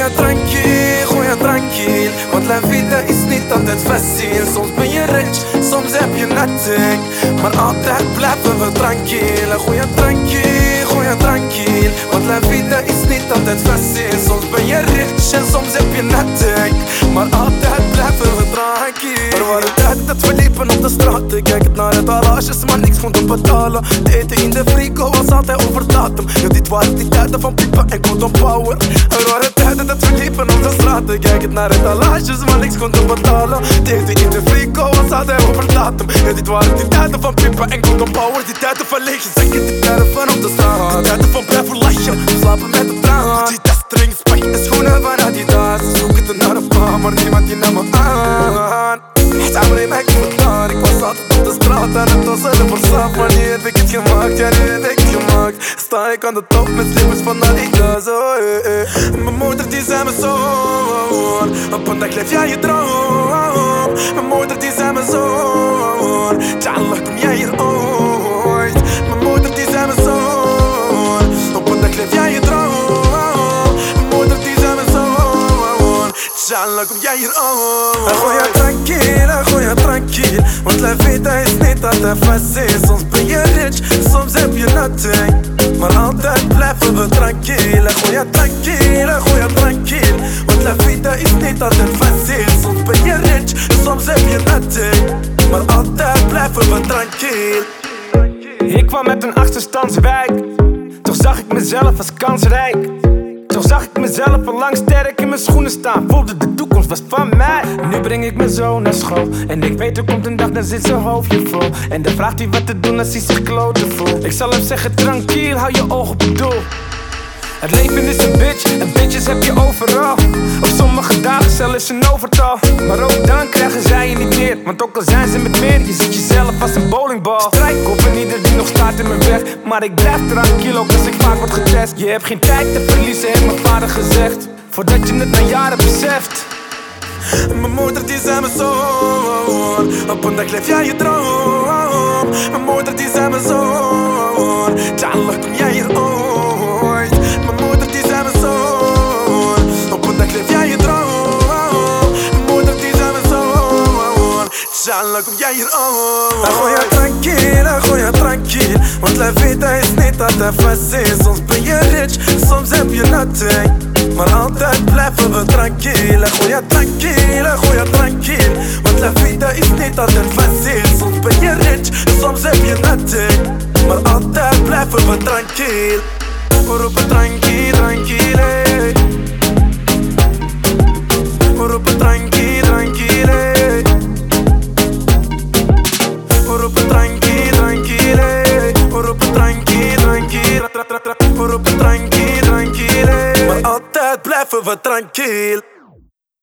tranquil, want la vida is niet altijd facile. Soms ben je rich, soms heb je nothing, maar altijd blijven we tranquil. Tranquil, want la vida is niet altijd facile. Soms ben je rich en soms heb je nothing, maar altijd blijven we tranquil. Er waren tijden dat we liepen op de straat te kijken naar het alages, maar niks konden betalen. De eten in de frigo was altijd over datum. Ja, dit waren die tijden van piepen en condom power. Er waren tijden dat we liepen op de straat te kijken naar het alages, maar niks konden betalen. De eten in de frigo was altijd over datum. Ja, dit waren die tijden van piepen en condom power. Die tijden van leeg zakken, die tijden van op de straat. Die tijden van blijven lachen, slapen met de traan. Die testring, spek en schoenen van Adidas. Zoek het naar een paar, maar niemand die nam me aan. Samen ik verklaar, ik was altijd op de straat en het was er verslaafd. Maar nu heb ik het gemaakt, ja nu heb ik het gemaakt. Sta ik aan de top met slippers van Adidas, oh. Mijn moeder die zei me zoon, op een dag leef jij je droom. Mijn moeder die zei me zoon, tjallah kom jij hier ooit. Mijn moeder die zei me zoon, op een dag leef jij je droom. Mijn moeder die zei me zoon, tjallah kom jij hier ooit. Goeie tranquil, want la vida is niet altijd facile. Soms ben je rich, soms heb je nothing, maar altijd blijven we tranquil. Goeie tranquil, want la vida is niet altijd facile. Soms ben je rich, soms heb je nothing, maar altijd blijven we tranquil. Ik kwam met een achterstandswijk, toch zag ik mezelf als kansrijk. Toch zag ik mezelf al lang sterk in mijn schoenen staan. Voelde de toekomst was van mij. Nu breng ik mijn zoon naar school en ik weet er komt een dag, dan zit zijn hoofdje vol. En dan vraagt hij wat te doen als hij zich kloten voelt. Ik zal hem zeggen tranquil, hou je oog op het doel. Het leven is een bitch en bitches heb je overal. Op sommige dagen zelfs een overtal. Maar ook dan krijgen zij je niet meer, want ook al zijn ze met meer, je ziet jezelf als een bowlingbal. Strijk op en ieder die nog staat in mijn weg, maar ik blijf tranquil ook als ik vaak word getest. Je hebt geen tijd te verliezen, heeft mijn vader gezegd, voordat je het na jaren beseft. Mijn moeder die zei me zoon, op een dag leef jij je droom. Mijn moeder die zei me zoon, tjallah kom jij hier ooit. Mijn moeder die zei me zoon, op een dag leef jij je droom. Mijn moeder die zei me zoon, tjallah kom jij hier ooit. Goeie tranquil, want la vida is niet altijd facile. Soms ben je rich, soms heb je nothing, maar altijd blijven we tranquil. Goeie tranquil, want la vida is niet altijd facile. Soms ben je rich, soms heb je nothing, maar altijd blijven we tranquil. We roepen tranquille. We roepen tranquille. We roepen tranquille. We roepen tranquille. We roepen tranquille. Maar altijd blijven we tranquil.